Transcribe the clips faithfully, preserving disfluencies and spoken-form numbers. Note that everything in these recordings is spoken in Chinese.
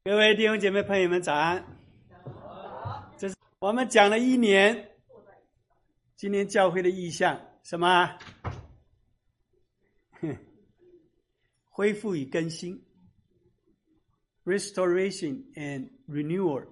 各位弟兄姐妹朋友们早安。这是我们讲了一年，今年教会的意向什么？恢复与更新 Restoration and Renewal。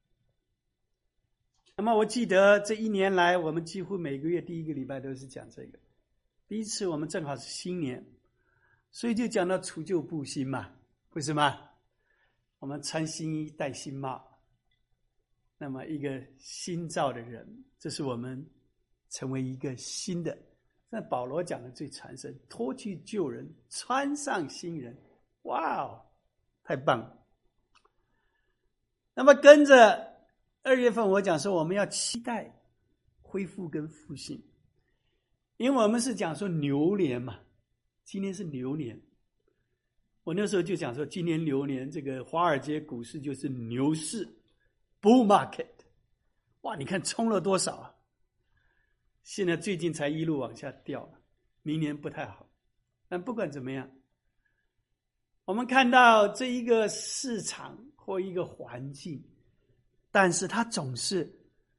那么我记得这一年来我们几乎每个月第一个礼拜都是讲这个。第一次我们正好是新年，所以就讲到除旧布新嘛，不是吗？我们穿新衣戴新帽，那么一个新造的人，这是我们成为一个新的。那保罗讲的最传神，脱去旧人，穿上新人。哇哦，太棒了！那么跟着二月份我讲说，我们要期待恢复跟复兴，因为我们是讲说牛年嘛，今天是牛年。我那时候就讲说，今年牛年这个华尔街股市就是牛市 ，bull market。哇，你看冲了多少啊！现在最近才一路往下掉，明年不太好。但不管怎么样，我们看到这一个市场或一个环境，但是它总是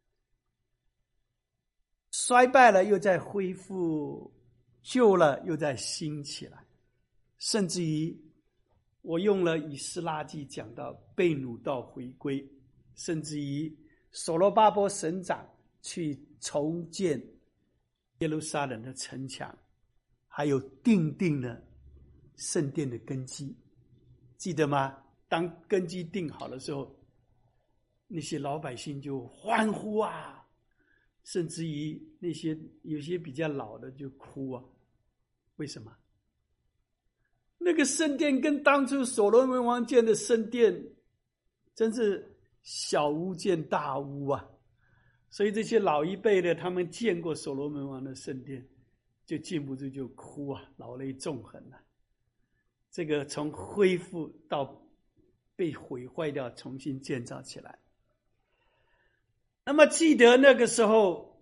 衰败了又在恢复，旧了又在兴起来，甚至于我用了以斯拉记讲到被掳到回归，甚至于所罗巴伯省长去重建耶路撒冷的城墙，还有奠定了圣殿的根基，记得吗？当根基定好的时候，那些老百姓就欢呼啊，甚至于那些有些比较老的就哭啊。为什么？那个圣殿跟当初所罗门王建的圣殿真是小巫见大巫啊！所以这些老一辈的，他们见过所罗门王的圣殿，就禁不住就哭啊，老泪纵横啊。这个从恢复到被毁坏掉，重新建造起来。那么记得那个时候，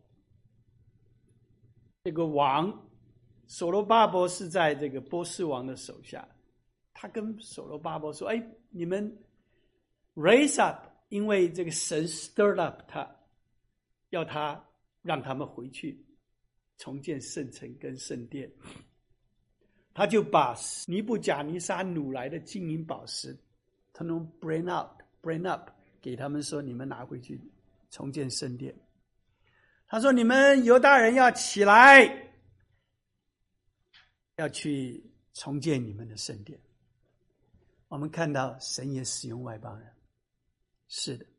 这个王所罗巴伯是在这个波斯王的手下，他跟所罗巴伯说：“哎，你们 raise up， 因为这个神 stirred up 他，要他让他们回去重建圣城跟圣殿。”他就把尼布甲尼撒掳来的金银宝石，他能 bring out bring up 给他们说：“你们拿回去重建圣殿。”他说：“你们犹大人要起来，要去重建你们的圣殿。”我们看到神也使用外邦人，是的。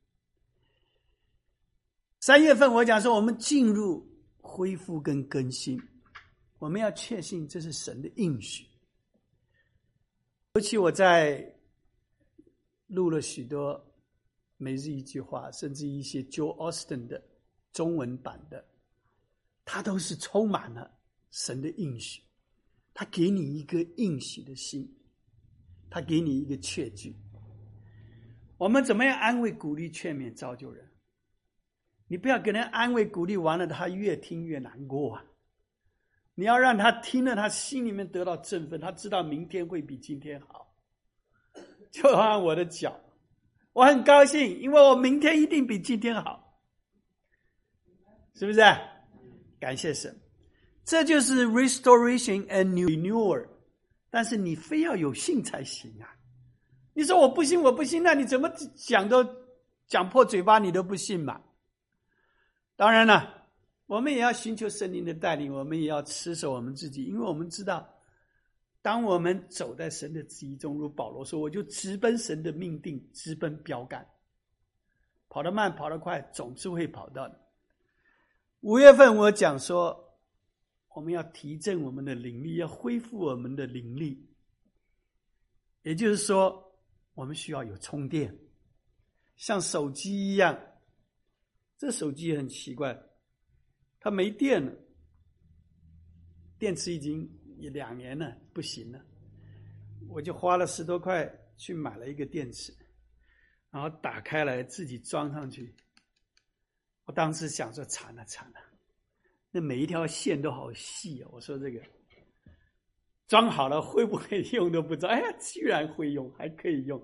三月份我讲说，我们进入恢复跟更新，我们要确信这是神的应许。尤其我在录了许多每日一句话，甚至一些 Joel Austin 的中文版的，它都是充满了神的应许。他给你一个应许的心，他给你一个确据。我们怎么样安慰、鼓励、劝勉、造就人？你不要给人安慰、鼓励完了，他越听越难过啊！你要让他听了，他心里面得到振奋，他知道明天会比今天好。就好像我的脚，我很高兴，因为我明天一定比今天好，是不是？感谢神。这就是 restoration and renewal， 但是你非要有信才行啊！你说我不信，我不信，那你怎么讲都讲破嘴巴，你都不信嘛？当然了，我们也要寻求圣灵的带领，我们也要持守我们自己，因为我们知道，当我们走在神的旨意中，如保罗说，我就直奔神的命定，直奔标杆，跑得慢，跑得快，总是会跑到的。五月份我讲说，我们要提振我们的灵力，要恢复我们的灵力。也就是说，我们需要有充电，像手机一样。这手机很奇怪，它没电了，电池已经两年了，不行了。我就花了十多块去买了一个电池，然后打开来自己装上去。我当时想说，惨了惨了。那每一条线都好细啊！我说这个装好了会不会用都不知道。哎呀，居然会用，还可以用，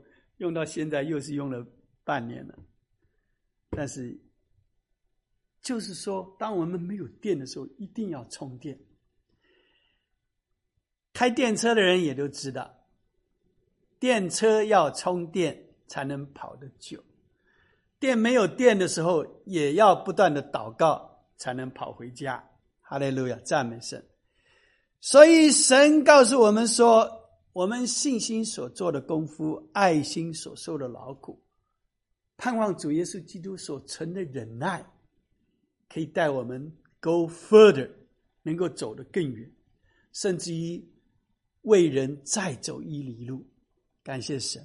用到现在又是用了半年了。但是就是说，当我们没有电的时候，一定要充电。开电车的人也都知道，电车要充电才能跑得久。电没有电的时候，也要不断的祷告才能跑回家。哈利路亚，赞美神。所以神告诉我们说，我们信心所做的功夫，爱心所受的劳苦，盼望主耶稣基督所存的忍耐，可以带我们 go further， 能够走得更远，甚至于为人再走一里路。感谢神。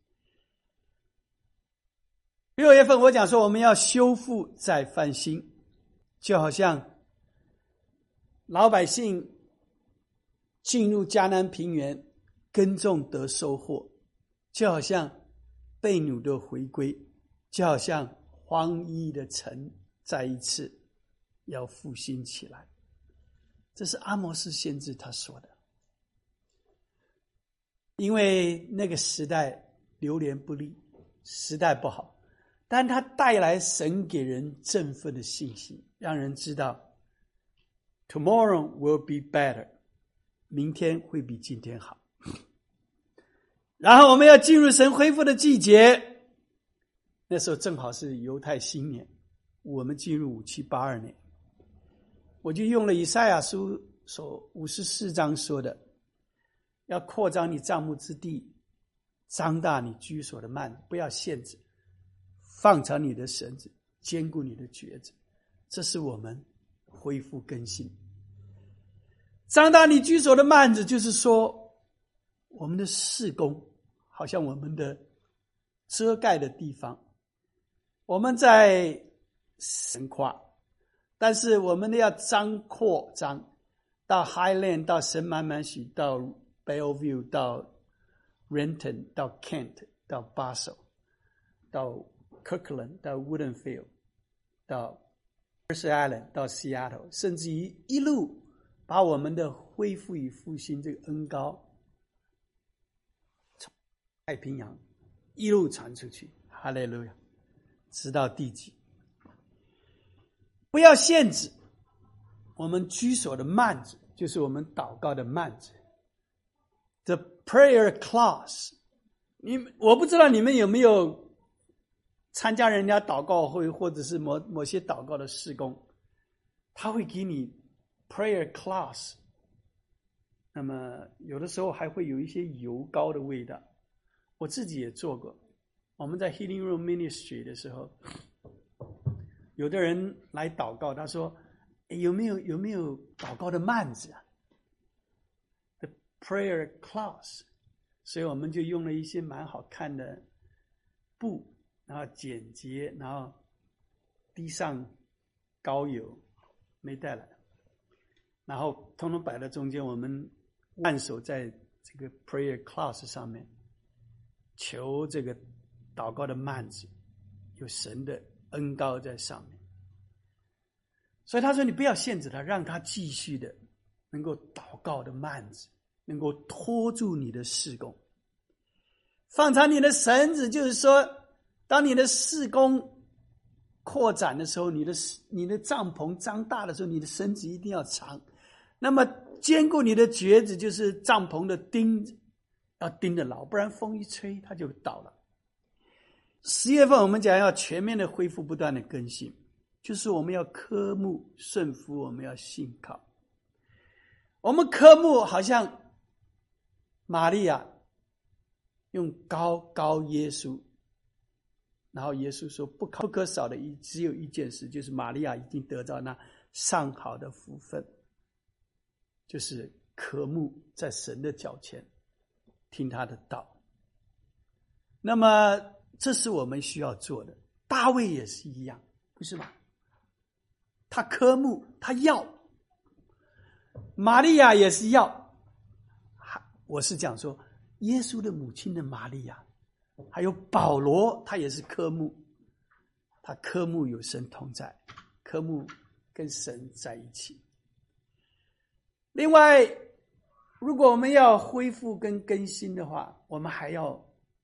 六月份我讲说，我们要修复再翻新，就好像老百姓进入迦南平原，耕种得收获，就好像被掳的回归，就好像荒芜的城再一次要复兴起来。这是阿摩斯先知他说的。因为那个时代流年不利，时代不好，但它带来神给人振奋的信息，让人知道 tomorrow will be better， 明天会比今天好。然后我们要进入神恢复的季节，那时候正好是犹太新年，我们进入五七八二年，我就用了以赛亚书所五十四章说的，要扩张你帐幕之地，张大你居所的幔子，不要限制，放长你的绳子，坚固你的橛子。这是我们恢复更新。张大你居所的幔子，就是说我们的事工好像我们的遮盖的地方，我们在神夸，但是我们要张扩张到 Highland， 到神满满许，到Bellevue， 到 Renton， 到 Kent， 到 Basel， 到 Kirkland， 到 Woodinfield， 到 Mercer Island， 到 Seattle， 甚至于一路把我们的恢复与复兴这个恩膏从太平洋一路传出去。哈利路亚，直到地极。不要限制我们居所的幔子，就是我们祷告的幔子。The prayer class， 你我不知道你们有没有参加人家祷告会，或者是某某些祷告的事工，他会给你 prayer class， 那么有的时候还会有一些油膏的味道。我自己也做过，我们在 Healing Room Ministry 的时候，有的人来祷告，他说有没有有没有祷告的幔子啊？Prayer class， 所以我们就用了一些蛮好看的布，然后简洁，然后滴上膏油，没带来，然后通通摆在中间，我们按手在这个 prayer class 上面，求这个祷告的幔子有神的恩膏在上面。所以他说你不要限制他，让他继续的能够祷告的幔子能够拖住你的事工，放长你的绳子，就是说当你的事工扩展的时候，你的你的帐篷张大的时候，你的绳子一定要长。那么坚固你的橛子，就是帐篷的钉子要钉得牢，不然风一吹它就倒了。十月份我们讲要全面的恢复，不断的更新，就是我们要科目顺服，我们要信靠。我们科目好像玛利亚用膏膏耶稣，然后耶稣说不可不可少的一只有一件事，就是玛利亚已经得到那上好的福分，就是渴慕在神的脚前听他的道。那么这是我们需要做的。大卫也是一样，不是吗？他渴慕，他要。玛利亚也是要。我是讲说耶稣的母亲的玛利亚，还有保罗，他也是渴慕，他渴慕有神同在，渴慕跟神在一起。另外，如果我们要恢复跟更新的话，我们还要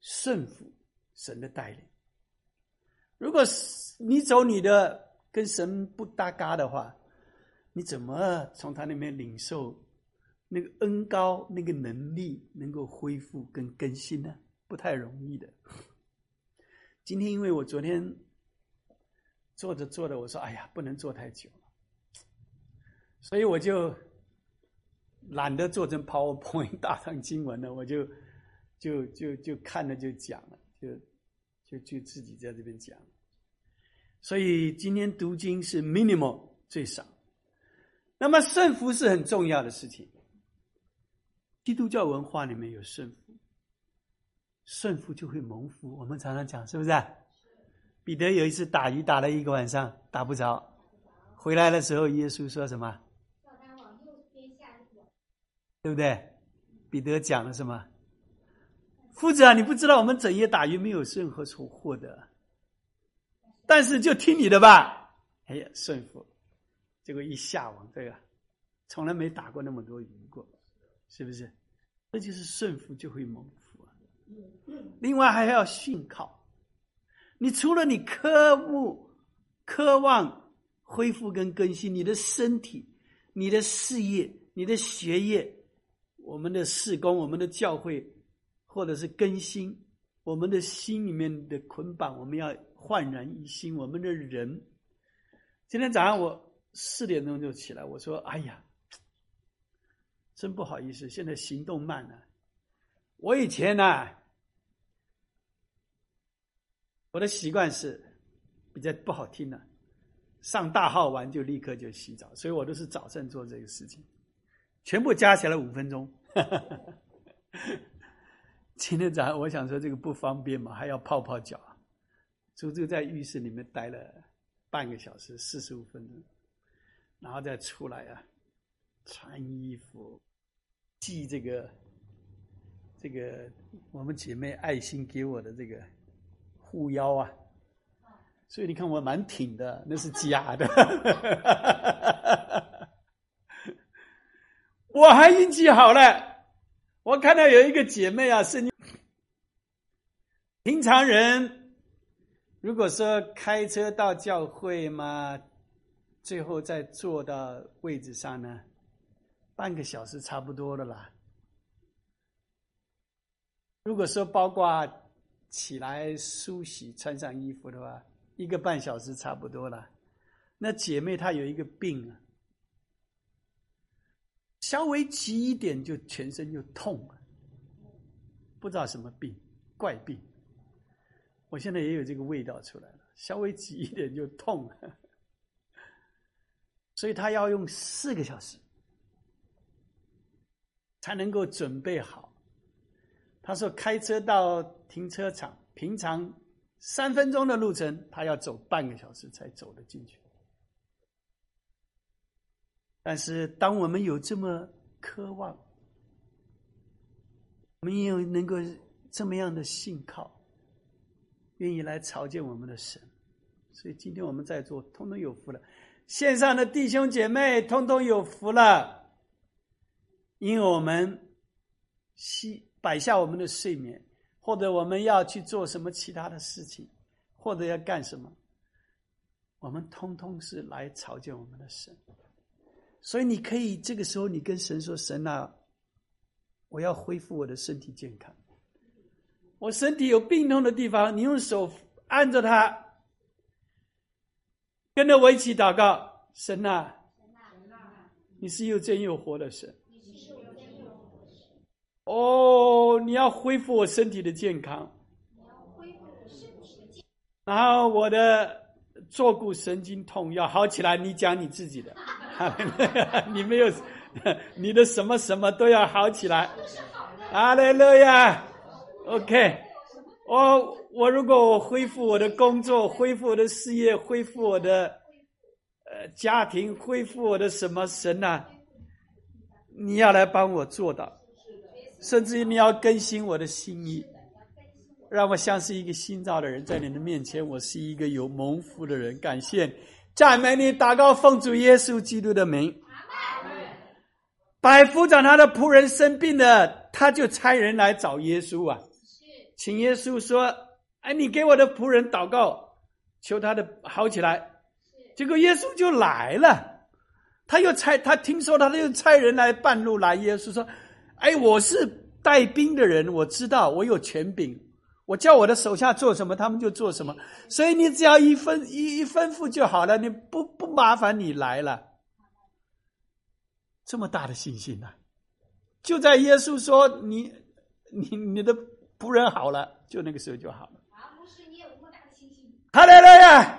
顺服神的带领。如果你走你的跟神不搭嘎的话，你怎么从他那边领受那个恩膏、那个能力能够恢复跟更新呢？不太容易的。今天因为我昨天做着做着，我说哎呀，不能做太久，所以我就懒得做成 PowerPoint 大堂经文了，我就就就就看了就讲了，就就就自己在这边讲。所以今天读经是 minimal 最少。那么顺服是很重要的事情，基督教文化里面有顺服，顺服就会蒙福，我们常常讲，是不是啊？彼得有一次打鱼打了一个晚上，打不着，回来的时候耶稣说什么？对不对？彼得讲了什么？夫子啊，你不知道我们整夜打鱼没有任何所获得，但是就听你的吧。哎呀，顺服，结果一下网，对吧？从来没打过那么多鱼过，是不是？这就是顺服就会蒙福啊。另外还要信靠，你除了你渴慕、渴望恢复跟更新你的身体、你的事业、你的学业，我们的事工、我们的教会，或者是更新我们的心里面的捆绑，我们要焕然一新。我们的人，今天早上我四点钟就起来，我说哎呀，真不好意思，现在行动慢了。我以前呢、啊，我的习惯是比较不好听的，上大号完就立刻就洗澡，所以我都是早上做这个事情，全部加起来五分钟。今天早上我想说这个不方便嘛，还要泡泡脚，足足在浴室里面待了半个小时，四十五分钟，然后再出来啊，穿衣服，系这个这个我们姐妹爱心给我的这个护腰啊，所以你看我蛮挺的，那是假的。我还运气好了，我看到有一个姐妹啊，是平常人如果说开车到教会嘛，最后再坐到位置上呢，半个小时差不多了啦。如果说包括起来梳洗穿上衣服的话，一个半小时差不多了。那姐妹她有一个病啊，稍微急一点就全身就痛了，不知道什么病，怪病。我现在也有这个味道出来了，稍微急一点就痛了，所以她要用四个小时才能够准备好。他说开车到停车场，平常三分钟的路程，他要走半个小时才走得进去。但是当我们有这么渴望，我们也有能够这么样的信靠，愿意来朝见我们的神，所以今天我们在座通通有福了，线上的弟兄姐妹通通有福了，因为我们摆下我们的睡眠，或者我们要去做什么其他的事情，或者要干什么，我们通通是来朝见我们的神。所以你可以这个时候你跟神说，神啊，我要恢复我的身体健康，我身体有病痛的地方，你用手按着它，跟着我一起祷告，神啊，你是又真又活的神，哦，你要恢复我身体的健康，然后我的坐骨神经痛要好起来，你讲你自己的，你没有，你的什么什么都要好起来，哈利路亚 ，OK， 我我如果我恢复我的工作，恢复我的事业，恢复我的呃家庭，恢复我的什么，神啊，你要来帮我做到。甚至于你要更新我的心意，让我像是一个新造的人，在你的面前我是一个有蒙福的人。感谢赞美你，祷告奉主耶稣基督的名。百夫长他的仆人生病了，他就差人来找耶稣啊， 请耶稣说：“哎，你给我的仆人祷告，求他的好起来。”结果耶稣就来了，他又差他听说他又差人来半路来，耶稣说：“哎，我是带兵的人，我知道我有权柄，我叫我的手下做什么，他们就做什么，所以你只要一吩一一吩咐就好了，你不不麻烦你来了。”这么大的信心啊！就在耶稣说你你你的仆人好了，就那个时候就好了。 啊，牧师，你有那么大的信心？ 哈利路亚！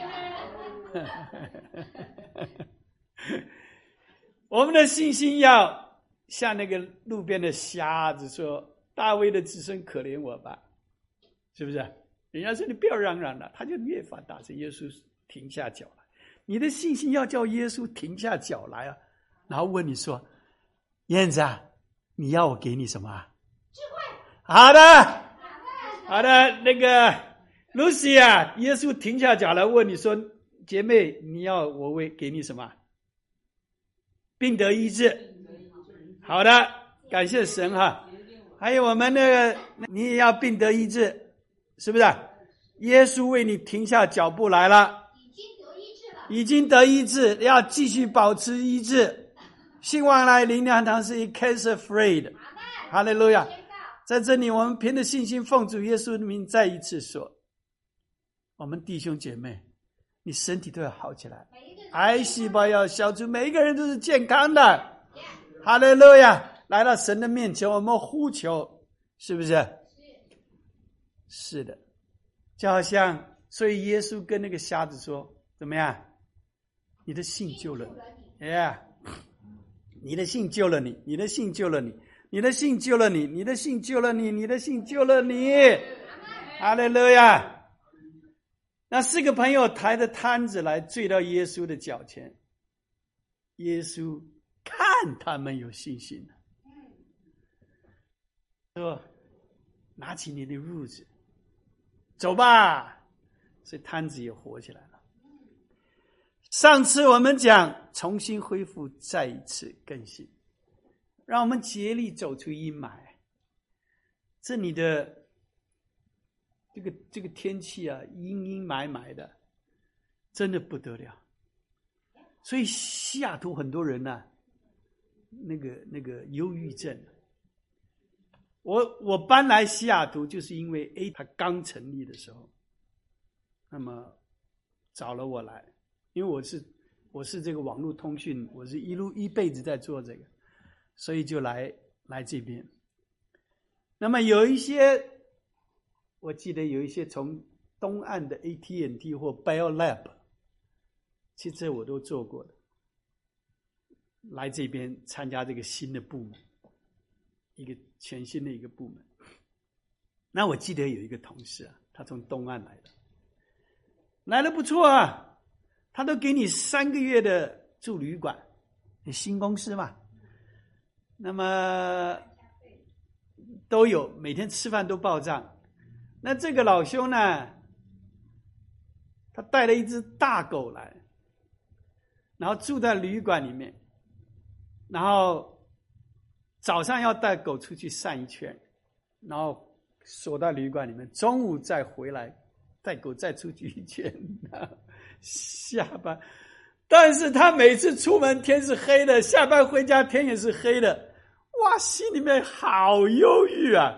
我们的信心要像那个路边的瞎子说：“大卫的子孙，可怜我吧！”是不是？人家说你不要嚷嚷了，他就越发大声。耶稣停下脚来，你的信心要叫耶稣停下脚来啊！然后问你说：“燕子啊，你要我给你什么啊？” 智慧。 好的，好的，那个 Lucy 啊，耶稣停下脚来问你说：“姐妹，你要我为给你什么？”病得医治。好的，感谢神哈。还有我们那个，你也要病得医治，是不是？耶稣为你停下脚步来了， 已经得医治了， 已经得医治，要继续保持医治。兴旺来灵粮堂是 cancer free 的，哈利路亚！在这里，我们凭着信心奉主耶稣的名再一次说：我们弟兄姐妹，你身体都要好起来，癌细胞要消除，每一个人都是健康的。哈利路亚！来到神的面前，我们呼求，是不是？是的，就好像，所以耶稣跟那个瞎子说：怎么样？你的信救了你， yeah， 你的信救了你，你的信救了你，你的信救了你，你的信救了你，你的信救了你。哈利路亚！那四个朋友抬着摊子来坠到耶稣的脚前，耶稣看他们有信心了，说：拿起你的褥子，走吧。所以摊子也活起来了。上次我们讲重新恢复，再一次更新，让我们竭力走出阴霾。这里的这个这个天气啊，阴阴霾霾的，真的不得了。所以西雅图很多人呢、啊，那个那个忧郁症。我我搬来西雅图就是因为 A 它刚成立的时候，那么找了我来，因为我是我是这个网络通讯，我是一路一辈子在做这个，所以就来来这边。那么有一些，我记得有一些从东岸的 A T and T 或 BioLab， 其实这我都做过的，来这边参加这个新的部门。一个全新的一个部门。那我记得有一个同事啊，他从东岸来的，来的不错啊，他都给你三个月的住旅馆，新公司嘛，那么都有，每天吃饭都报账。那这个老兄呢，他带了一只大狗来，然后住在旅馆里面，然后早上要带狗出去散一圈，然后锁到旅馆里面，中午再回来带狗再出去一圈，下班。但是他每次出门天是黑的，下班回家天也是黑的，哇，心里面好忧郁啊！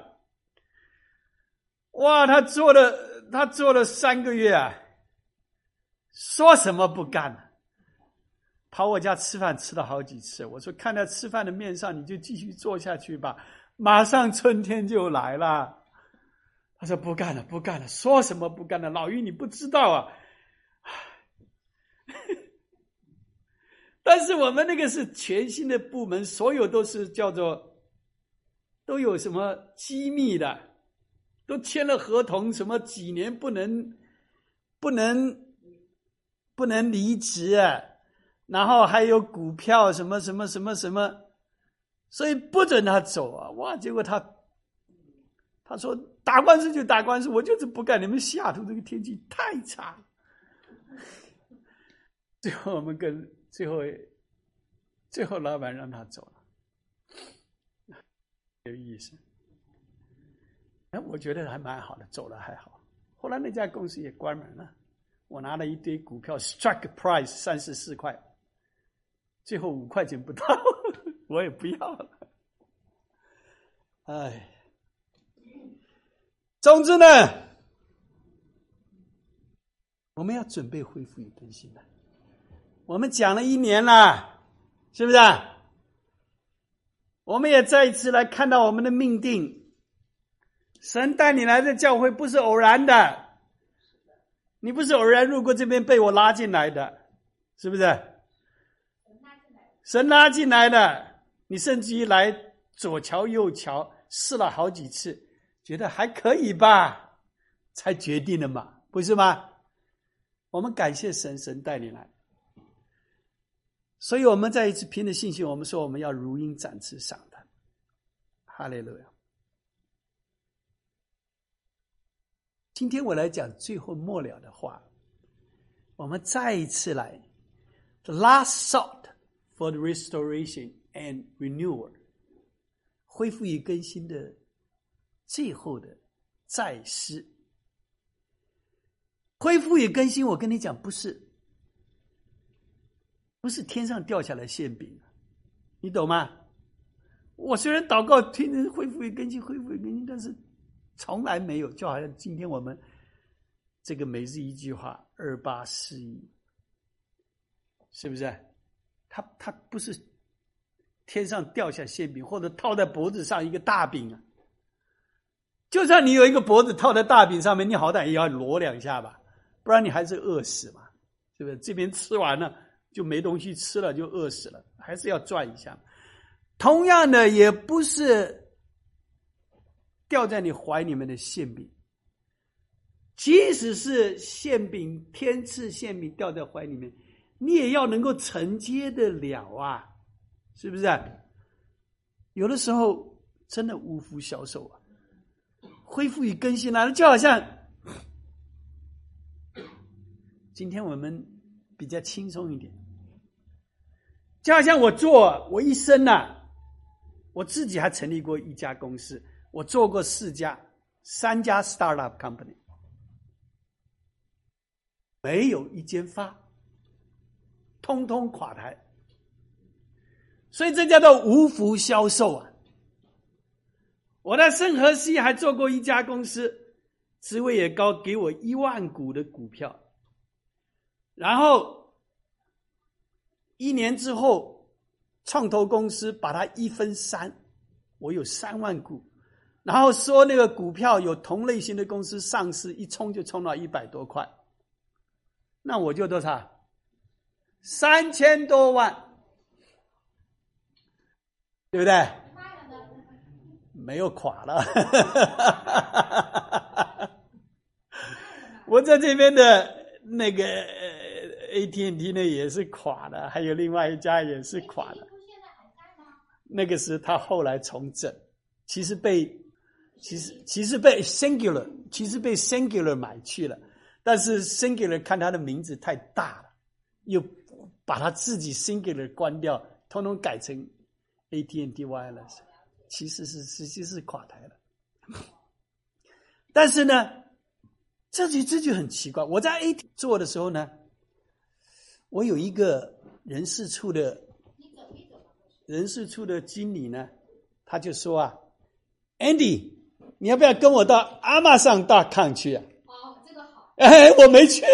哇，他做了他做了三个月啊，说什么不干。跑我家吃饭吃了好几次，我说看在吃饭的面上，你就继续做下去吧，马上春天就来了。他说不干了不干了，说什么不干了，老于你不知道啊。但是我们那个是全新的部门，所有都是叫做都有什么机密的，都签了合同，什么几年不能不能不能离职啊，然后还有股票什么什么什么什么，所以不准他走啊！哇，结果他他说打官司就打官司，我就是不干，你们西雅图这个天气太差。最后我们跟最后最后老板让他走了，有意思。 哎，我觉得还蛮好的，走了还好。后来那家公司也关门了，我拿了一堆股票 ，strike price 三十四块，最后五块钱不到，我也不要了。哎，总之呢，我们要准备恢复与更新了。我们讲了一年了，是不是？我们也再一次来看到我们的命定。神带你来的教会不是偶然的，你不是偶然路过这边被我拉进来的，是不是？神拉进来的，你甚至于来左瞧右瞧，试了好几次，觉得还可以吧，才决定了嘛，不是吗？我们感谢神，神带你来。所以我们再一次凭着信心，我们说我们要如鹰展翅上腾。哈利路亚。今天我来讲最后末了的话，我们再一次来 The last sought for the restoration and renewal， 恢复与更新的最后的再思。恢复与更新，我跟你讲，不是不是天上掉下来馅饼，你懂吗？我虽然祷告听人恢复与更新，恢复与更新，但是从来没有，就好像今天我们这个每日一句话二八四一，是不是？它它不是天上掉下馅饼，或者套在脖子上一个大饼啊。就算你有一个脖子套在大饼上面，你好歹也要挪两下吧，不然你还是饿死嘛，是不是？这边吃完了就没东西吃了，就饿死了，还是要转一下。同样的，也不是掉在你怀里面的馅饼，即使是馅饼，天赐馅饼掉在怀里面，你也要能够承接得了啊，是不是？有的时候真的无福消受啊，恢复与更新来了，就好像今天我们比较轻松一点，就好像我做我一生啊，我自己还成立过一家公司，我做过四家三家 startup company， 没有一间发，通通垮台，所以这叫做无福消受啊。我在圣荷西还做过一家公司，职位也高，给我一万股的股票，然后一年之后创投公司把它一分三，我有三万股，然后说那个股票有同类型的公司上市，一冲就冲到一百多块，那我就多少？三千多万，对不对？没有垮了。我在这边的那个 A T and T 呢也是垮了，还有另外一家也是垮了。那个是他后来重整，其实被其实其实被 Singular 其实被 Singular 买去了，但是 Singular 看他的名字太大了，又把他自己 Singular 关掉，统统改成 A T and T Wireless， 其实是实际是垮台了。但是呢，这就这就很奇怪。我在 A T 做的时候呢，我有一个人事处的人事处的经理呢，他就说啊 ，Andy， 你要不要跟我到 Amazon dot com 去啊？ 哦，这个好。 哎，我没去，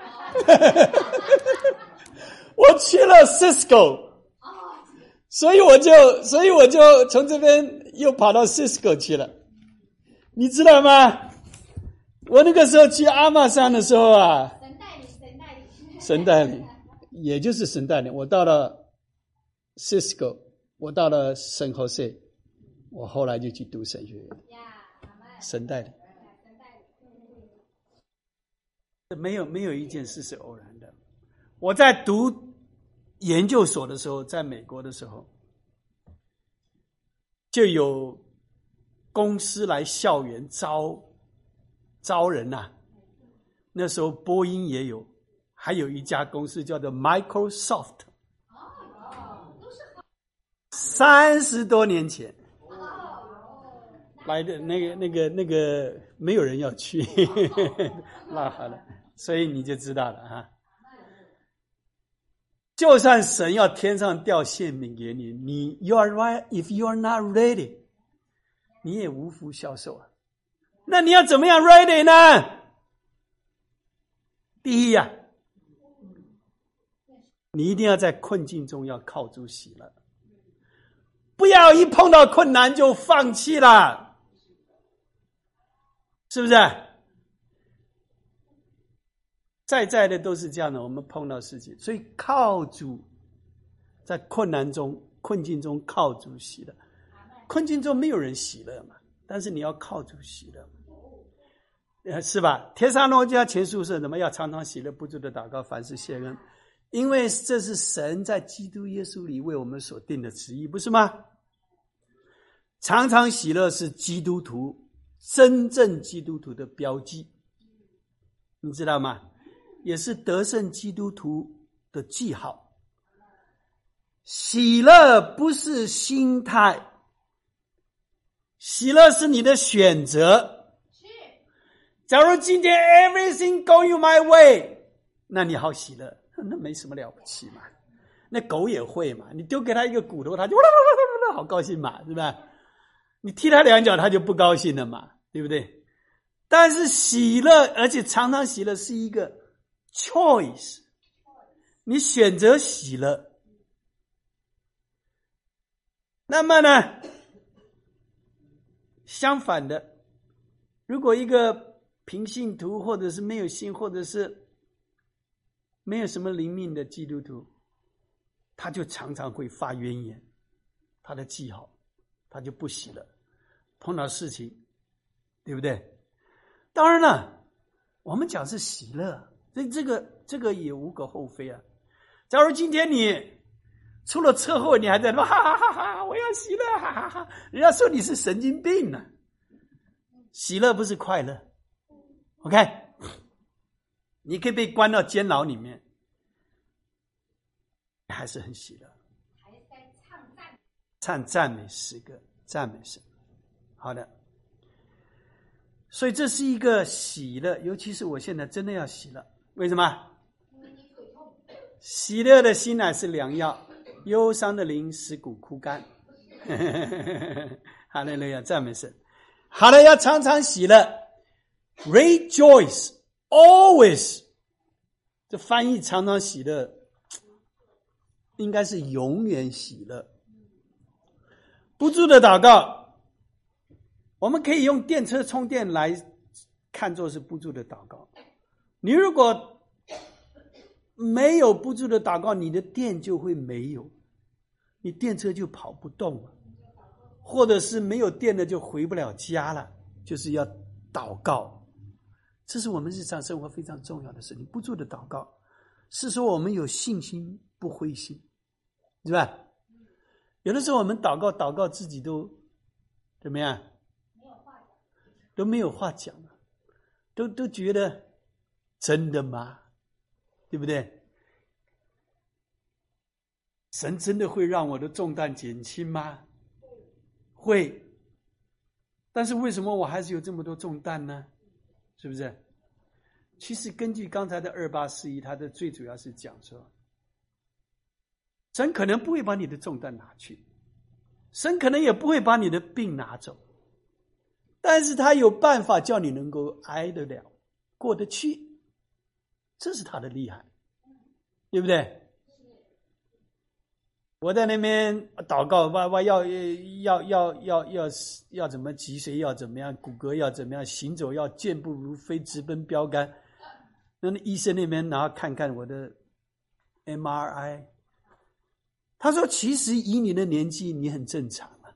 我去了 Cisco， 所以我就所以我就从这边又跑到 Cisco 去了，你知道吗？我那个时候去 Amazon 的时候啊， 神带领，神带领， 神带领，也就是神带领，我到了 Cisco， 我到了圣何塞，我后来就去读神学院，神带领。没有没有一件事是偶然的。我在读研究所的时候，在美国的时候，就有公司来校园招招人呐、啊。那时候波音也有，还有一家公司叫做 Microsoft。三十多年前来的那个那个那个没有人要去，那好了，所以你就知道了啊。就算神要天上掉馅饼给你，你 you are right if you are not ready， 你也无福消受啊。那你要怎么样 ready 呢？第一呀、啊，你一定要在困境中要靠主喜乐，不要一碰到困难就放弃了，是不是？在在的都是这样的，我们碰到事情，所以靠主，在困难中、困境中靠主喜乐。困境中没有人喜乐嘛，但是你要靠主喜乐，呃，是吧？帖撒罗尼迦前书是什么？要常常喜乐，不住的祷告，凡事谢恩，因为这是神在基督耶稣里为我们所定的旨意，不是吗？常常喜乐是基督徒真正基督徒的标记，你知道吗？也是得胜基督徒的记号。喜乐不是心态，喜乐是你的选择。假如今天 everything going my way， 那你好喜乐，那没什么了不起嘛。那狗也会嘛，你丢给他一个骨头，他就好高兴嘛，是吧？你踢他两脚，他就不高兴了嘛，对不对？但是喜乐，而且常常喜乐是一个 choice， 你选择喜乐。那么呢，相反的，如果一个平信徒，或者是没有信，或者是没有什么灵命的基督徒，他就常常会发怨言，他的记号，他就不喜乐，碰到事情，对不对？当然了，我们讲是喜乐，所以这个这个也无可厚非啊。假如今天你出了车祸，你还在说哈哈哈哈，我要喜乐，哈哈哈，人家说你是神经病呢、啊。喜乐不是快乐 ，OK？ 你可以被关到监牢里面，还是很喜乐，还在唱赞唱赞美诗歌，赞美神。好的，所以这是一个喜乐，尤其是我现在真的要喜乐，为什么？喜乐的心乃是良药，忧伤的灵使骨枯干。哈利路亚，赞美神。好了，要常常喜乐 ，rejoice always。这翻译常常喜乐，应该是永远喜乐。不住的祷告，我们可以用电车充电来看作是不住的祷告。你如果没有不住的祷告，你的电就会没有，你电车就跑不动了，或者是没有电了就回不了家了，就是要祷告。这是我们日常生活非常重要的事情。不住的祷告是说我们有信心不灰心，是吧？有的时候我们祷告祷告自己都怎么样，都没有话讲了，都都觉得真的吗？对不对？神真的会让我的重担减轻吗？会。但是为什么我还是有这么多重担呢？是不是？其实根据刚才的二八四一，它的最主要是讲说，神可能不会把你的重担拿去，神可能也不会把你的病拿走，但是他有办法叫你能够挨得了，过得去。这是他的厉害，对不对？我在那边祷告，哇哇，要要要要要要怎么脊髓要怎么样，骨骼要怎么样，行走要健步如飞，直奔标杆。那医生那边然后看看我的 M R I， 他说其实以你的年纪你很正常啊。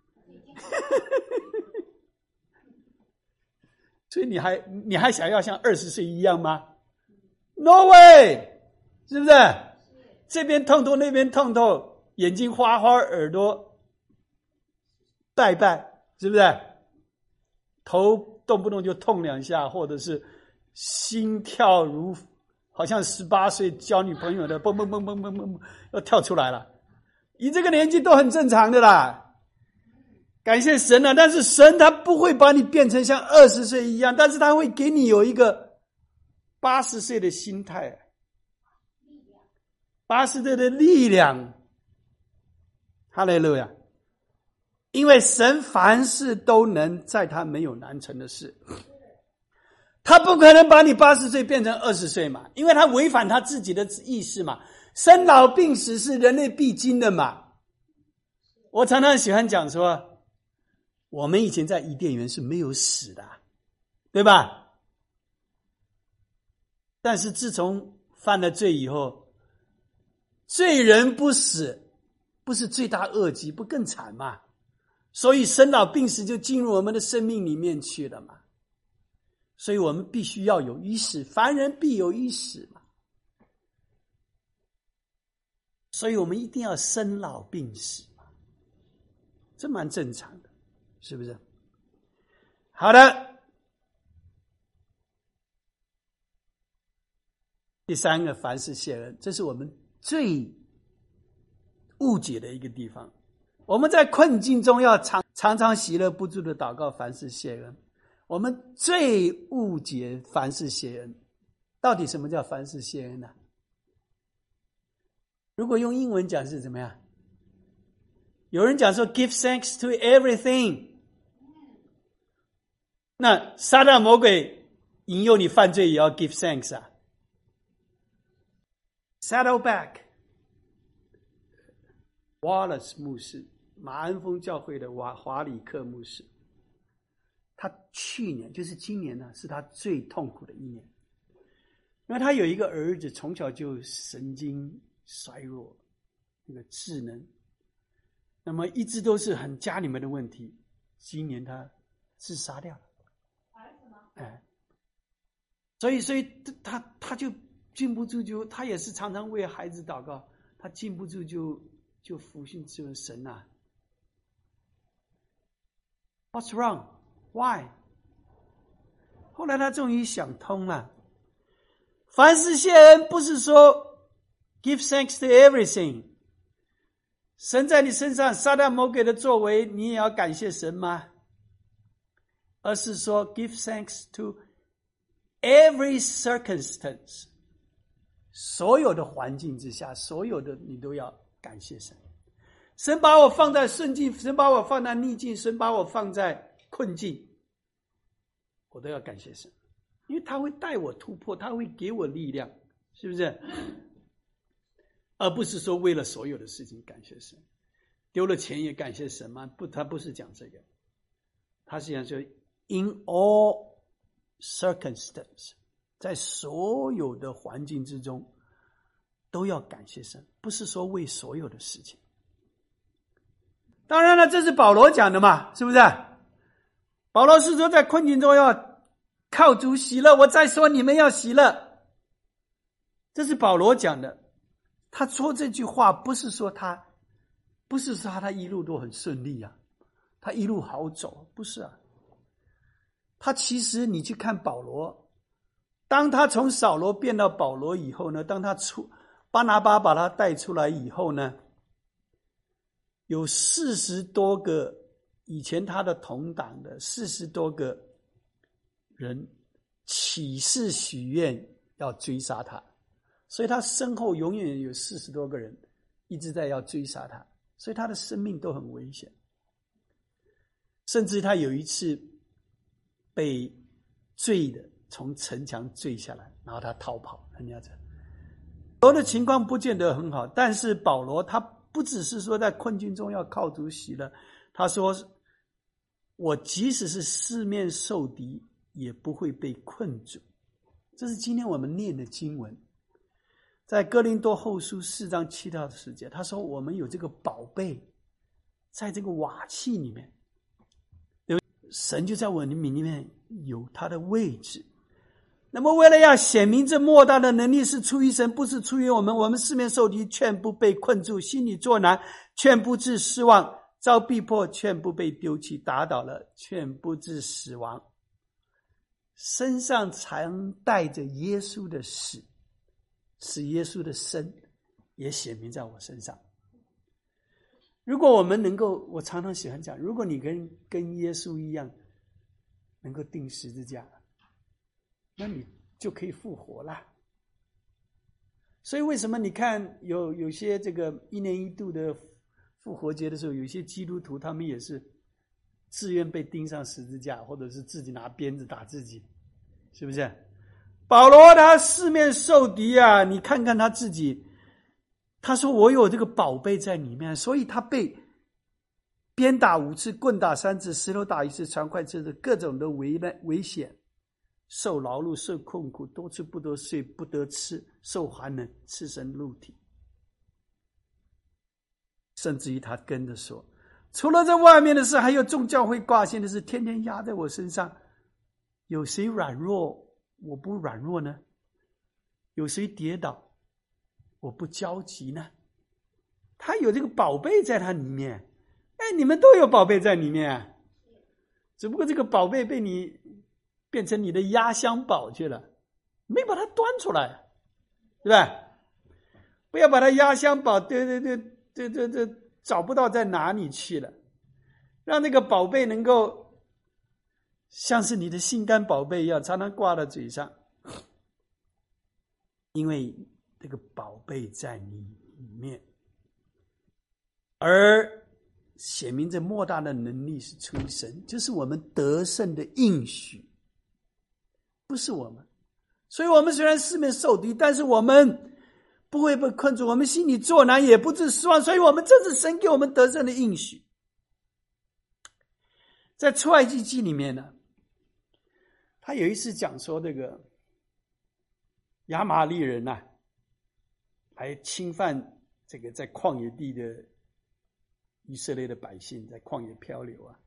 所以你还你还想要像二十岁一样吗？ No way， 是不是？这边痛痛那边痛痛，眼睛花花，耳朵拜拜，是不是？头动不动就痛两下，或者是心跳如好像十八岁交女朋友的蹦蹦蹦蹦蹦蹦要跳出来了，以这个年纪都很正常的啦。 感谢神啊！但是神他不会把你变成像二十岁一样，但是他会给你有一个八十岁的心态，八十岁的力量。哈利路亚！因为神凡事都能，在他没有难成的事。他不可能把你八十岁变成二十岁嘛，因为他违反他自己的意识嘛。生老病死是人类必经的嘛。我常常喜欢讲说，我们以前在伊甸园是没有死的，对吧？但是自从犯了罪以后，罪人不死，不是罪大恶极，不更惨吗？所以生老病死就进入我们的生命里面去了嘛。所以我们必须要有一死，凡人必有一死嘛。所以我们一定要生老病死嘛，这蛮正常的，是不是？好的，第三个，凡事谢恩，这是我们最误解的一个地方。我们在困境中要常常常喜乐不住的祷告，凡事谢恩。我们最误解凡事谢恩，到底什么叫凡事谢恩呢？如果用英文讲是怎么样？有人讲说 give thanks to everything， 那撒旦魔鬼引诱你犯罪也要 give thanks 啊。Saddleback Wallace 牧师，马鞍峰教会的华华里克牧师，他去年就是今年呢，是他最痛苦的一年，因为他有一个儿子从小就神经衰弱，那个智能，那么一直都是很家里面的问题，今年他自杀掉了。哎，所以所以他他就禁不住就，他也是常常为孩子祷告，他禁不住就就服信这位神啊。What's wrong? Why? 后来他终于想通了，凡事谢恩不是说 give thanks to everything。神在你身上撒旦魔鬼的作为，你也要感谢神吗？而是说 give thanks to every circumstance， 所有的环境之下，所有的你都要感谢神。神把我放在顺境，神把我放在逆境，神把我放在困境，我都要感谢神，因为他会带我突破，他会给我力量，是不是？而不是说为了所有的事情感谢神，丢了钱也感谢神吗？不，他不是讲这个，他是讲说 in all circumstances， 在所有的环境之中都要感谢神，不是说为所有的事情。当然了，这是保罗讲的嘛，是不是？保罗是说在困境中要靠主喜乐，我再说你们要喜乐，这是保罗讲的。他说这句话不是说他不是说他一路都很顺利啊，他一路好走，不是啊。他其实你去看保罗，当他从扫罗变到保罗以后呢，当他出巴拿巴把他带出来以后呢，有四十多个以前他的同党的四十多个人起誓许愿要追杀他，所以他身后永远有四十多个人一直在要追杀他，所以他的生命都很危险。甚至他有一次被坠的从城墙坠下来，然后他逃跑，人家这保罗的情况不见得很好，但是保罗他不只是说在困境中要靠主喜乐，他说我即使是四面受敌也不会被困住。这是今天我们念的经文，在哥林多后书四章七到十节，他说我们有这个宝贝在这个瓦器里面，神就在我们里面有他的位置。那么为了要显明这莫大的能力是出于神，不是出于我们，我们四面受敌劝不被困住，心里作难劝不致失望，遭逼迫劝不被丢弃，打倒了劝不致死亡。身上常带着耶稣的死，使耶稣的生也显明在我身上。 如果我们能够，我常常喜欢讲，如果你跟跟耶稣一样，能够钉十字架，那你就可以复活了。所以为什么你看有有些这个一年一度的复活节的时候，有些基督徒他们也是自愿被钉上十字架，或者是自己拿鞭子打自己，是不是？保罗他四面受敌啊，你看看他自己，他说我有这个宝贝在里面，所以他被鞭打五次，棍打三次，石头打一次，长快车的各种的危难危险，受劳碌，受困苦，多次不得睡，不得吃，受寒冷，赤身露体。甚至于他跟着说，除了这外面的事，还有众教会挂线的事，天天压在我身上。有谁软弱我不软弱呢？有谁跌倒我不焦急呢？他有这个宝贝在他里面。哎，你们都有宝贝在里面啊，只不过这个宝贝被你变成你的压箱宝去了，没把它端出来，对吧？不要把它压箱宝对对对对对对找不到在哪里去了，让那个宝贝能够像是你的心肝宝贝一样，常常挂在嘴上，因为这个宝贝在你里面，而显明这莫大的能力是出于神，就是我们得胜的应许，不是我们。所以我们虽然四面受敌，但是我们不会被困住，我们心里作难，也不致失望，所以我们这是神给我们得胜的应许。在出埃及记里面呢，他有一次讲说，这个亚玛力人啊，来侵犯这个在旷野地的以色列的百姓，在旷野漂流啊。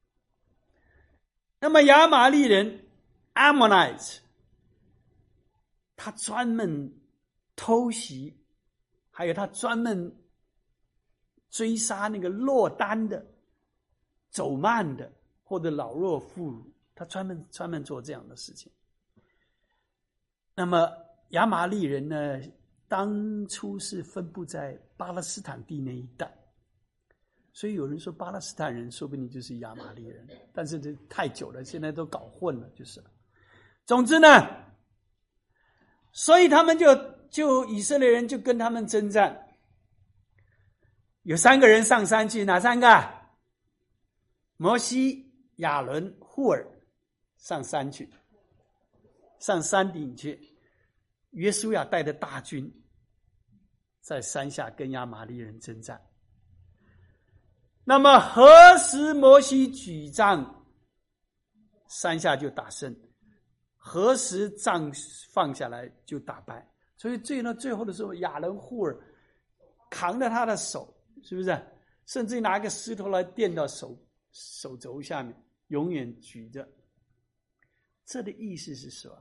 那么亚玛力人 Ammonites， 他专门偷袭，还有他专门追杀那个落单的、走慢的或者老弱妇孺，他专门专门做这样的事情。那么亚玛力人呢，当初是分布在巴勒斯坦地那一带，所以有人说巴勒斯坦人说不定就是亚玛力人，但是这太久了，现在都搞混了，就是了。总之呢，所以他们就就以色列人就跟他们征战，有三个人上山去，哪三个？摩西、亚伦、户尔上山去，上山顶去。约书亚带着大军在山下跟亚玛力人征战。那么何时摩西举杖，山下就打胜；何时杖放下来就打败。所以最呢最后的时候，亚伦、户尔扛着他的手，是不是？甚至拿个石头来垫到手手肘下面，永远举着。这的意思是说，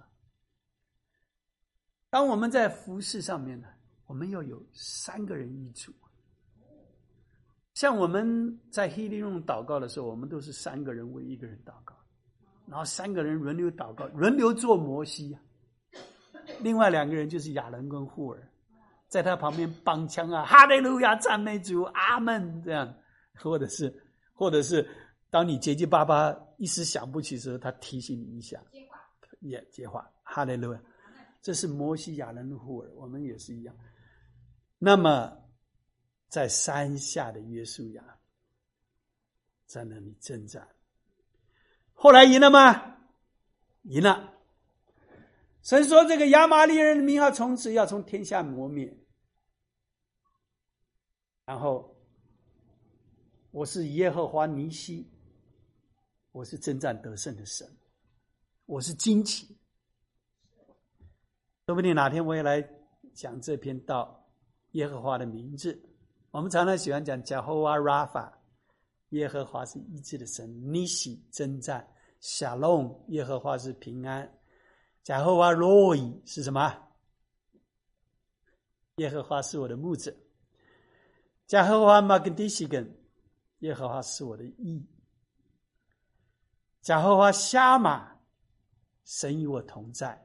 当我们在服事上面呢，我们要有三个人一组。像我们在黑利用祷告的时候，我们都是三个人为一个人祷告，然后三个人轮流祷告，轮流做摩西啊。另外两个人就是亚伦跟户尔，在他旁边帮腔啊，哈利路亚，赞美主，阿们，这样，或者是或者是当你结结巴巴一时想不起的时候，他提醒你一下，也接话，哈利路亚。这是摩西、亚伦、户尔，我们也是一样。那么在山下的约书亚在那里征战，后来赢了吗？赢了。神说这个亚玛力人的名号从此要从天下磨灭。然后我是耶和华尼西，我是征战得胜的神，我是惊奇。说不定哪天我也来讲这篇道，耶和华的名字。我们常常喜欢讲 Jehovah Rapha， 耶和华是医治的神， Nisi 征战， Shalom 耶和华是平安， Jehovah Roi 是什么？耶和华是我的牧者， Jehovah Magdishigan 耶和华是我的义， Jehovah Shammah 神与我同在，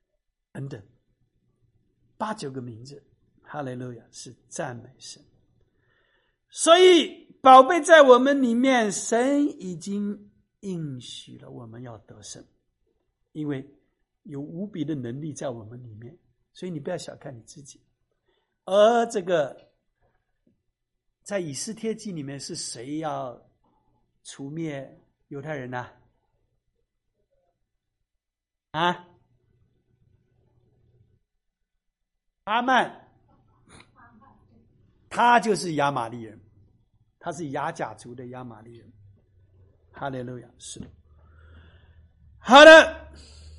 等等，八九个名字，哈利路亚，是赞美神。 所以宝贝在我们里面，神已经应许了我们要得胜，因为有无比的能力在我们里面，所以你不要小看你自己。而这个在以斯帖记里面是谁要除灭犹太人呢？啊？哈曼，他就是亚玛力人，他是亚甲族的亚玛力人。哈利路亚，是的。好的，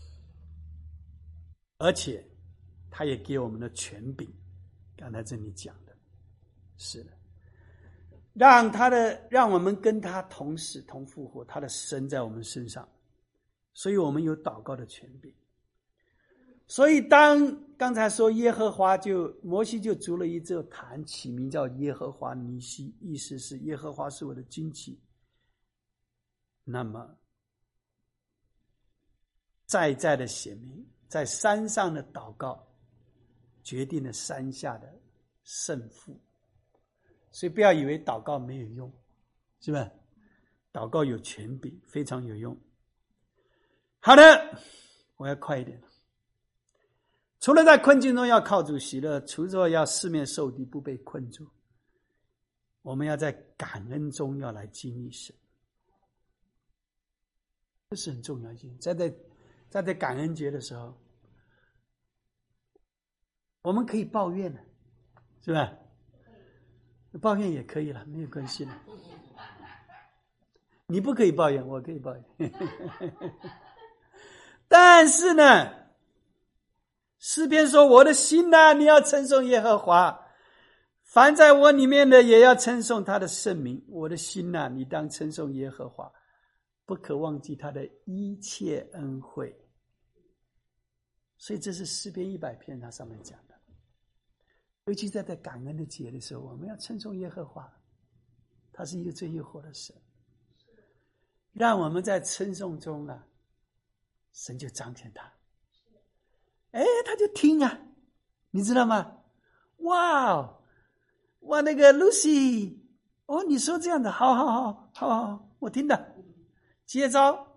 而且他也给我们的权柄，刚才这里讲的，是的，让他的让我们跟他同死同复活，他的神在我们身上，所以我们有祷告的权柄。所以当刚才说耶和华就摩西就筑了一座坛，起名叫耶和华尼西，意思是耶和华是我的旌旗。那么在在的显明，在山上的祷告决定了山下的胜负。所以不要以为祷告没有用，是吧？祷告有权柄，非常有用。好的，我要快一点。除了在困境中要靠主喜乐，除了要四面受敌不被困住，我们要在感恩中要来经历神，这是很重要的。在在在在感恩节的时候，我们可以抱怨的，是吧？抱怨也可以了，没有关系了。你不可以抱怨，我可以抱怨。但是呢，诗篇说：“我的心啊，你要称颂耶和华，凡在我里面的也要称颂他的圣名。我的心啊，你当称颂耶和华，不可忘记他的一切恩惠。”所以这是诗篇一百篇它上面讲的。尤其在在感恩的节的时候，我们要称颂耶和华，他是一个真又活的神。让我们在称颂中啊，神就彰显他。哎，他就听啊，你知道吗？哇，哇，那个 Lucy， 哦，你说这样的，好好好好好，我听的，接招。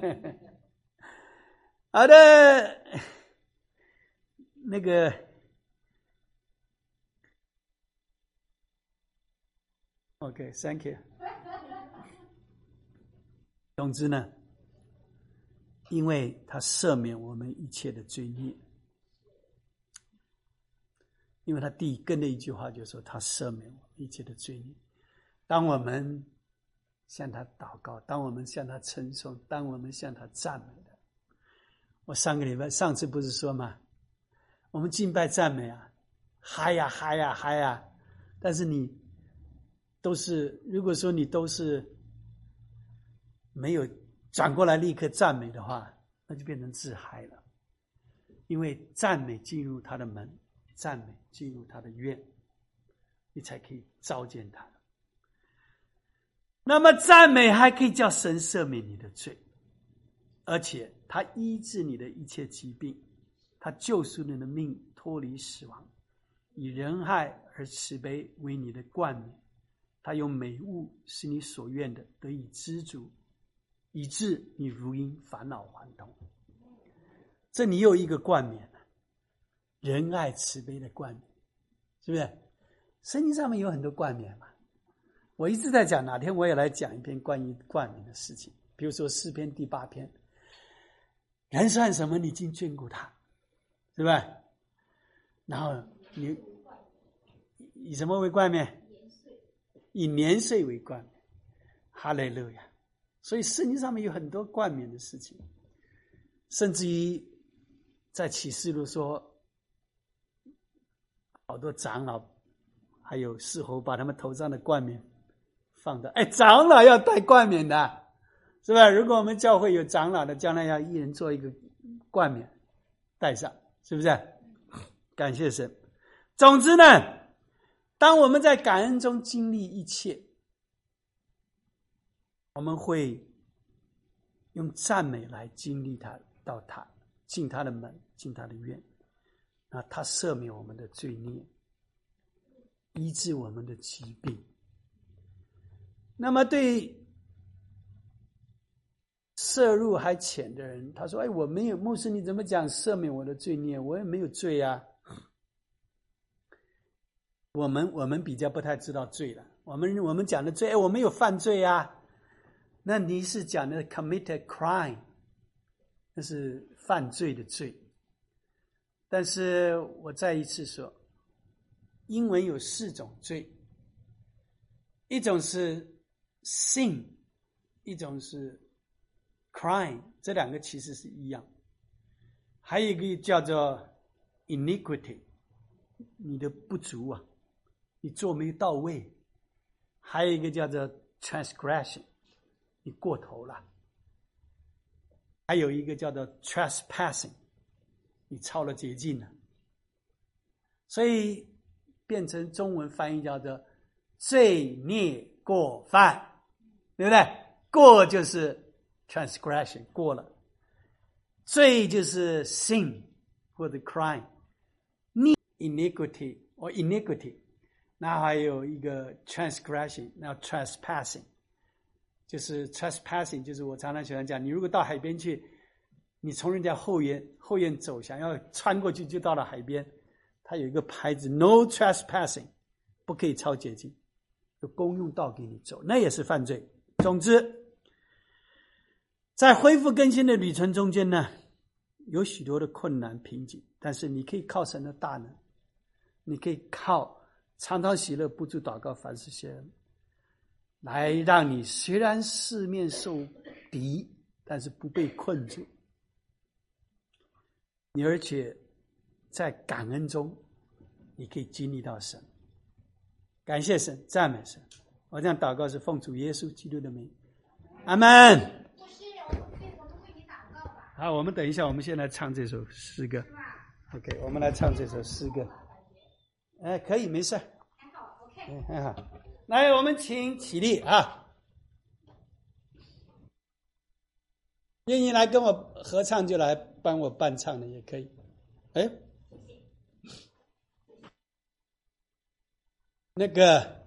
好的，那个，OK， thank you。总之呢，因为他赦免我们一切的罪孽，因为他第一跟的一句话就是说，他赦免我们一切的罪孽。当我们向他祷告，当我们向他称颂，当我们向他赞美的，我上个礼拜上次不是说吗？我们敬拜赞美啊，嗨呀嗨呀嗨呀，但是你都是，如果说你都是没有转过来立刻赞美的话，那就变成自嗨了。因为赞美进入他的门，赞美进入他的院，你才可以召见他。那么赞美还可以叫神赦免你的罪，而且他医治你的一切疾病，他救赎你的命脱离死亡，以仁爱而慈悲为你的冠冕，他用美物使你所愿的得以知足，以致你如因返老还童。这里又一个冠冕，仁爱慈悲的冠冕，是不是？圣经上面有很多冠冕嘛，我一直在讲，哪天我也来讲一篇关于冠冕的事情。比如说诗篇第八篇，人算什么，你竟眷顾他，是吧？然后你以什么为冠冕？以年岁为冠冕。哈利路亚！所以圣经上面有很多冠冕的事情，甚至于在启示录说，好多长老还有侍候把他们头上的冠冕放到，哎，长老要戴冠冕的，是吧？如果我们教会有长老的，将来要一人做一个冠冕戴上，是不是？感谢神。总之呢，当我们在感恩中经历一切，我们会用赞美来经历他，到他进他的门，进他的院，那他赦免我们的罪孽，医治我们的疾病， 那么对涉入还浅的人，他说：“哎，我没有，牧师你怎么讲赦免我的罪孽？我也没有罪啊。”我们我们比较不太知道罪了。我们我们讲的罪，哎，我没有犯罪啊。那你是讲的 committed crime， 那是犯罪的罪。但是我再一次说，英文有四种罪，一种是 sin， 一种是 crime， 这两个其实是一样。还有一个叫做 iniquity， 你的不足啊，你做没到位。还有一个叫做 transgression， 你过头了。还有一个叫做 trespassing， 你超了捷径了。所以变成中文翻译叫做罪孽过犯，对不对？过就是 transgression， 过了。罪就是 sin 或者 crime， iniquity 或 iniquity， 那还有一个 transgression， 那 trespassing， 就是 trespassing， 就是我常常喜欢讲，你如果到海边去，你从人家后院后院走，想要穿过去就到了海边，它有一个牌子 no trespassing， 不可以超捷径，有公用道给你走，那也是犯罪。总之在恢复更新的旅程中间呢，有许多的困难瓶颈，但是你可以靠神的大能，你可以靠常常喜乐，不住祷告，凡事谢恩，来让你虽然四面受敌，但是不被困住。你而且在感恩中，你可以经历到神。感谢神，赞美神。我这样祷告是奉主耶稣基督的名，阿们。好，我们等一下，我们先来唱这首诗歌。OK， 我们来唱这首诗歌。哎，可以，没事。 还好 ，OK。 还好。来，我们请起立啊！愿意来跟我合唱就来帮我伴唱的也可以。哎，那个，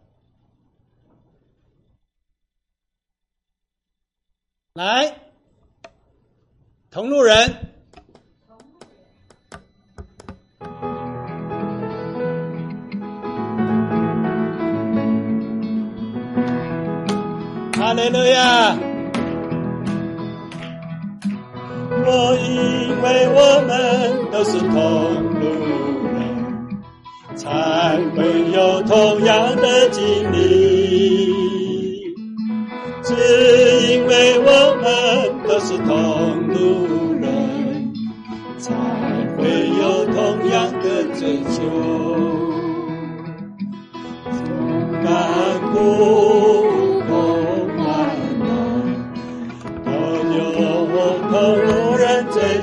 来。同路人，哈利路亚！我因为我们都是同路人，才会有同样的经历。只因为我们都是同路人，才会有同样的追求。甘苦同患难，都有同路人追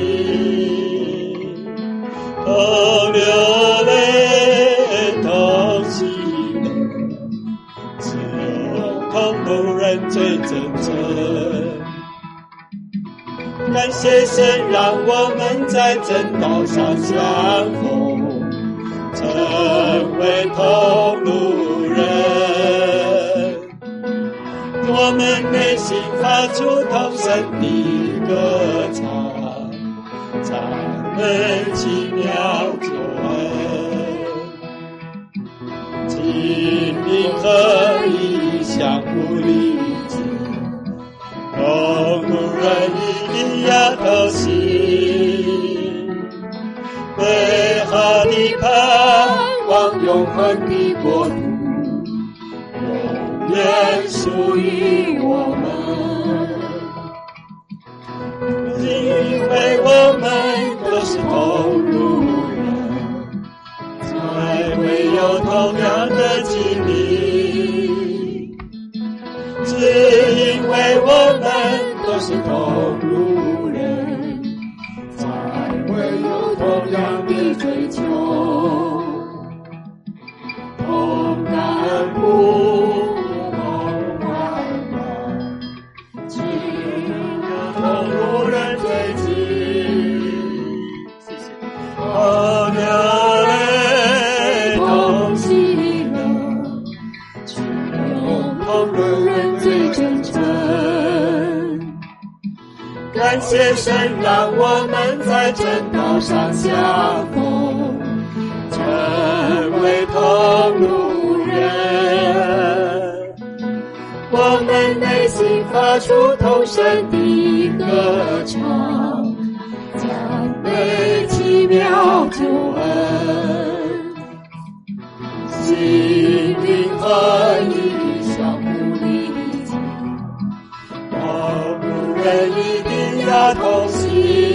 亲，同流泪同喜乐，只有同路人最真诚。感谢神让我们在正道上相逢，成为同路人。我们内心发出同声的歌唱，赞美奇妙救恩，心灵合一，相互理解，同路人一定要同行，美好的盼望，永恒的国度，永远属于我们。因为我们都是同路人，才会有同样的经历。只因为我们都是同路人，才会有同样的追求，同甘苦同患难，只有同路人追近。谢谢。同流泪同喜乐，只有同路谢神让我们在正道上相逢，成为同路人。我们内心发出同声的歌唱，赞美奇妙救恩，心灵合一，相互理解，同路人一定要同行，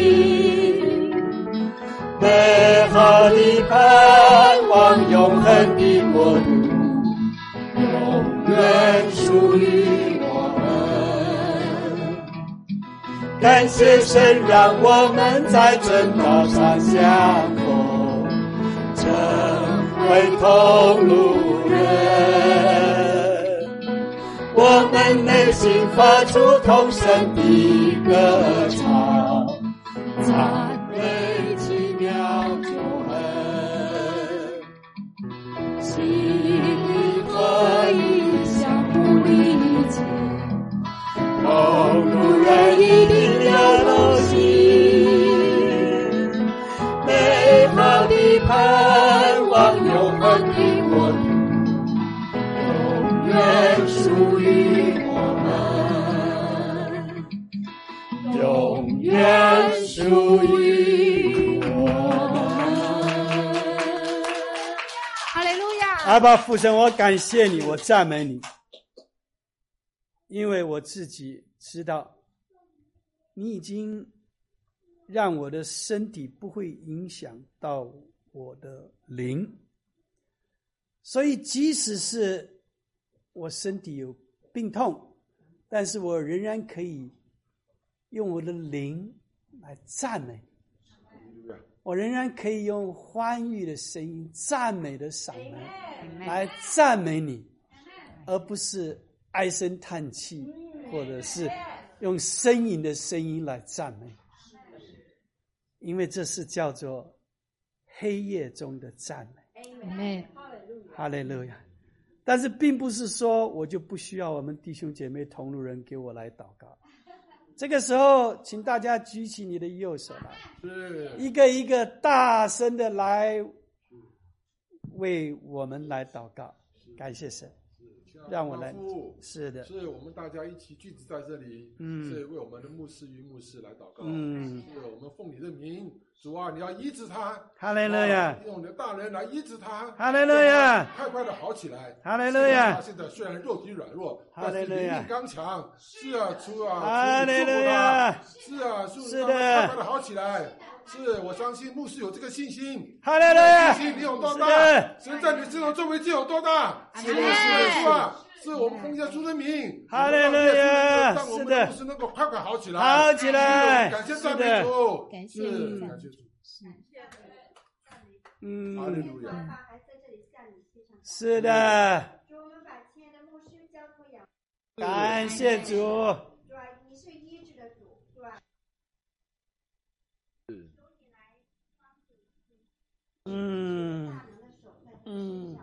美好的盼望，永恒的国度，永远属于我们。感谢神让我们在正道上相逢，成为同路人。我们内心发出同声的歌唱，赞美奇妙救恩，心灵合一，相互理解，同路人一定要同行，美好的盼望，永恒的国度，永远属于我们，永远属于我们。 哈利路亚！ 阿爸父神，我感谢你，我赞美你，因为我自己知道，你已经让我的身体不会影响到我的灵，所以即使是我身体有病痛，但是我仍然可以用我的灵来赞美，我仍然可以用欢愉的声音、赞美的嗓门来赞美你，而不是唉声叹气，或者是用呻吟的声音来赞美，因为这是叫做黑夜中的赞美。哈利路亚！但是并不是说我就不需要我们弟兄姐妹同路人给我来祷告。这个时候请大家举起你的右手来，一个一个大声的来为我们来祷告。感谢神，让我来，是的， 是我们大家一起聚集在这里， 嗯， 是为我们的牧师与牧师来祷告， 嗯， 是我们奉你的名，主啊，你要医治他， 哈利路亚， 用你的大人来医治他， 哈利路亚， 快快的好起来， 哈利路亚。 他现在虽然肉体软弱， 哈利路亚， 但是灵命刚强，是啊，主啊， 哈利路亚， 是啊， 是的， 快快的好起来。是，我相信牧师有这个信心。 哈利路亚， 信心你有多大？神在你身上作为就有多大？是的，是的，是吧？是我们奉耶稣的名。 哈利路亚， 让我们的牧师能够快快好起来， 好起来。 感谢赞美主， 感谢是感谢主， 嗯， 哈利路亚。 是的， 主，我们把亲爱的牧师交托养。 感谢主。 主啊，你是医治的主，是吧？ 嗯嗯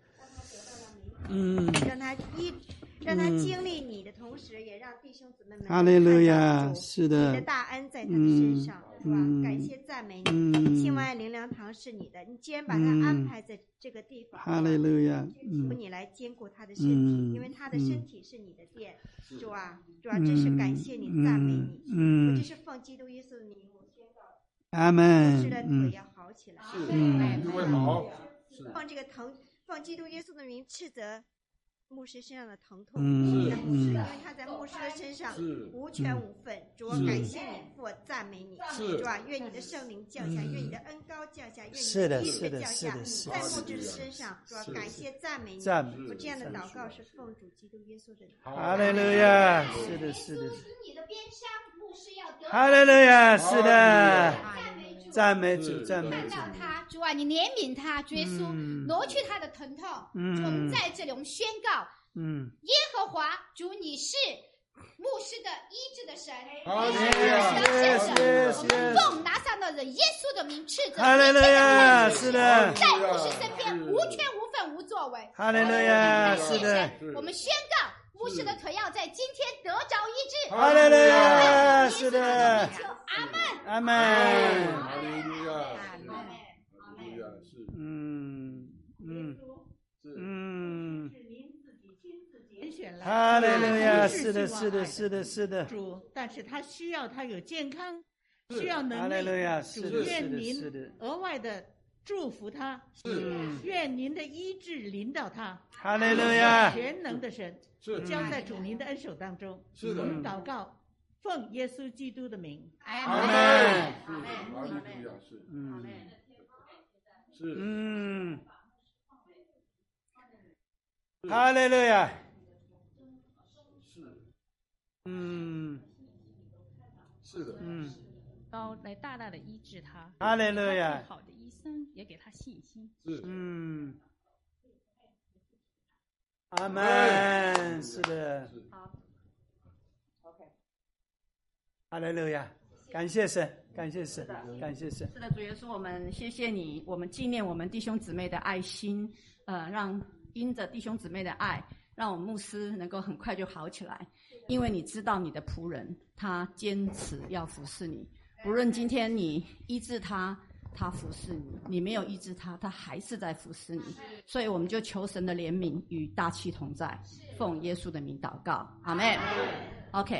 嗯， 让他医，让他经历你的同时，也让弟兄姊妹们哈利路亚，是的， 你的大恩在他的身上，是吧？感谢赞美你， 嗯， 新爱灵粮堂是你的，你既然把他安排在这个地方， 哈利路亚， 求你来兼顾他的身体，因为他的身体是你的殿，主啊，主啊，这是感谢你，赞美你， 嗯， 我这是奉基督耶稣的名，我宣告， 阿门， 牧师的腿要好起来， 嗯，因为好， 奉这个疼，奉基督耶稣的名斥责牧师身上的疼痛， 嗯， 的牧师，因为他在牧师的身上无权无份。主啊，感谢你，父，我赞美你。主啊，愿你的圣灵降下，愿你的恩膏降下，愿你的医治降下，在牧师的身上。主啊，感谢赞美你。 赞美我这样的祷告是奉主基督耶稣的名。 哈利路亚，是的，是的。 你的鞭伤，牧师要得。 哈利路亚，是的。赞美主，赞美主。 看到他，主啊，你怜悯他，主耶稣，挪去他的疼痛。 嗯， 我们在这里，我们宣告， 嗯， 耶和华主，你是牧师的医治的神， 哈利路亚，我们奉拿撒勒人耶稣的名斥责， 哈利路亚，是的， 在牧师身边无权无份无作为， 哈利路亚，是的， 我们宣告。 牧师的腿要在今天得着医治。 哈利路亚，是的， 阿门， 阿门， 哈利路亚，哈利路亚，是， 嗯嗯嗯， 拣选来， 哈利路亚，是的，是的，是的，是的， 主，但是他需要他有健康，需要能哈利路力， 亚， 主是的，是的， 愿您是的， 额外的祝福他， 是， 愿您的医治领导他， 哈利路亚， 全能的神是， 交在主您的恩手当中。 是的我们祷告，奉耶稣基督的名， 阿门， 是，哈利路亚，是， 嗯是， 嗯，哈利路亚， 是， 嗯是的， 嗯， 高来大大的医治他， 哈利路亚最好的医生也给他信心。 是， 嗯，阿门，是的， 好 ，OK， 哈利路亚，感谢神，感谢神，感谢神。 是的，主耶稣，我们谢谢你，我们纪念我们弟兄姊妹的爱心，呃，让因着弟兄姊妹的爱，让我们牧师能够很快就好起来，因为你知道你的仆人他坚持要服侍你，不论今天你医治他，他服侍你；你没有医治他，他还是在服侍你。所以我们就求神的怜悯与大气同在，奉耶稣的名祷告，阿们。OK。